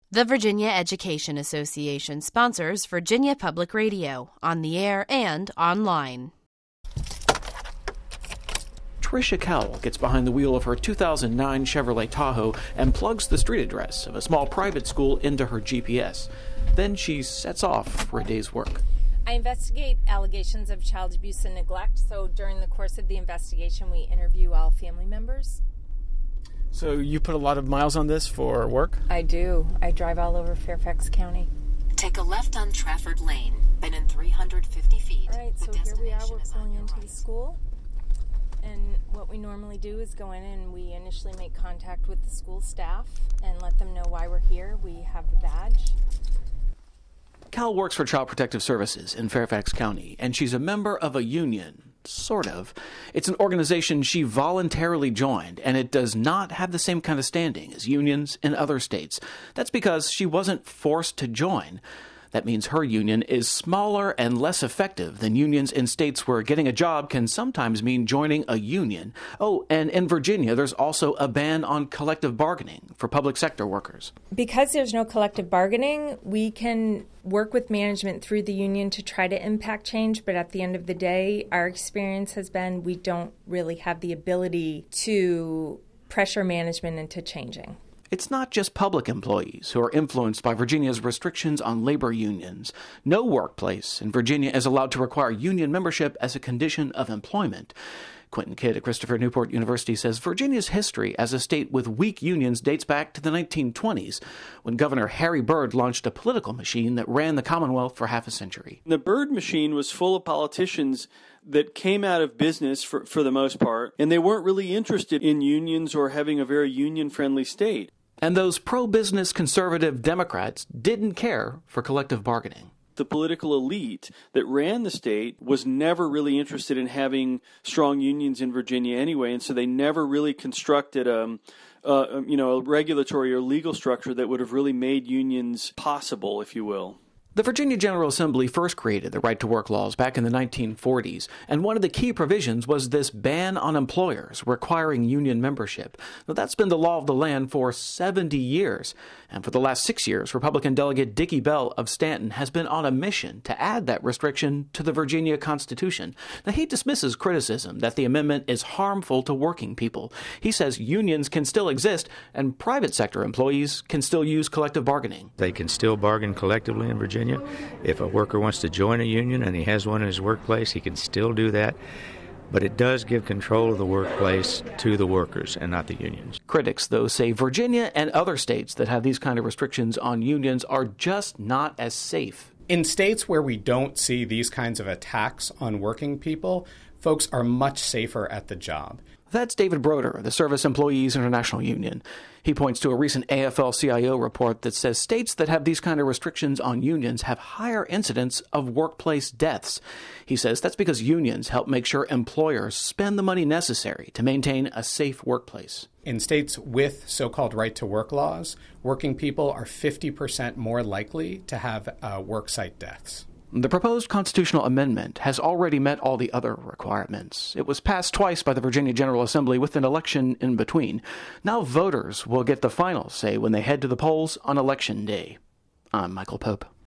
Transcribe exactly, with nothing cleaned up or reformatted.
The Virginia Education Association sponsors Virginia Public Radio, on the air and online. Tricia Cowell gets behind the wheel of her two thousand nine Chevrolet Tahoe and plugs the street address of a small private school into her G P S. Then she sets off for a day's work. I investigate allegations of child abuse and neglect, so during the course of the investigation we interview all family members. So you put a lot of miles on this for work? I do. I drive all over Fairfax County. Take a left on Trafford Lane, then in three hundred fifty feet. All right, so the here we are, we're destination is pulling on your into right. the school. And what we normally do is go in and we initially make contact with the school staff and let them know why we're here. We have a badge. Cal works for Child Protective Services in Fairfax County, and she's a member of a union. Sort of. It's an organization she voluntarily joined, and it does not have the same kind of standing as unions in other states. That's because she wasn't forced to join. That means her union is smaller and less effective than unions in states where getting a job can sometimes mean joining a union. Oh, and in Virginia, there's also a ban on collective bargaining for public sector workers. Because there's no collective bargaining, we can work with management through the union to try to impact change, but at the end of the day, our experience has been we don't really have the ability to pressure management into changing. It's not just public employees who are influenced by Virginia's restrictions on labor unions. No workplace in Virginia is allowed to require union membership as a condition of employment. Quentin Kidd at Christopher Newport University says Virginia's history as a state with weak unions dates back to the nineteen twenties, when Governor Harry Byrd launched a political machine that ran the Commonwealth for half a century. The Byrd machine was full of politicians that came out of business for, for the most part, and they weren't really interested in unions or having a very union-friendly state. And those pro-business conservative Democrats didn't care for collective bargaining. The political elite that ran the state was never really interested in having strong unions in Virginia anyway, and so they never really constructed um, uh, you know, a regulatory or legal structure that would have really made unions possible, if you will. The Virginia General Assembly first created the right-to-work laws back in the nineteen forties, and one of the key provisions was this ban on employers requiring union membership. Now, that's been the law of the land for seventy years, and for the last six years, Republican Delegate Dickie Bell of Stanton has been on a mission to add that restriction to the Virginia Constitution. Now, he dismisses criticism that the amendment is harmful to working people. He says unions can still exist, and private sector employees can still use collective bargaining. They can still bargain collectively in Virginia. If a worker wants to join a union and he has one in his workplace, he can still do that. But it does give control of the workplace to the workers and not the unions. Critics, though, say Virginia and other states that have these kind of restrictions on unions are just not as safe. In states where we don't see these kinds of attacks on working people, folks are much safer at the job. That's David Broder of the Service Employees International Union. He points to a recent A F L C I O report that says states that have these kind of restrictions on unions have higher incidence of workplace deaths. He says that's because unions help make sure employers spend the money necessary to maintain a safe workplace. In states with so-called right-to-work laws, working people are fifty percent more likely to have uh, worksite deaths. The proposed constitutional amendment has already met all the other requirements. It was passed twice by the Virginia General Assembly with an election in between. Now voters will get the final say when they head to the polls on Election Day. I'm Michael Pope.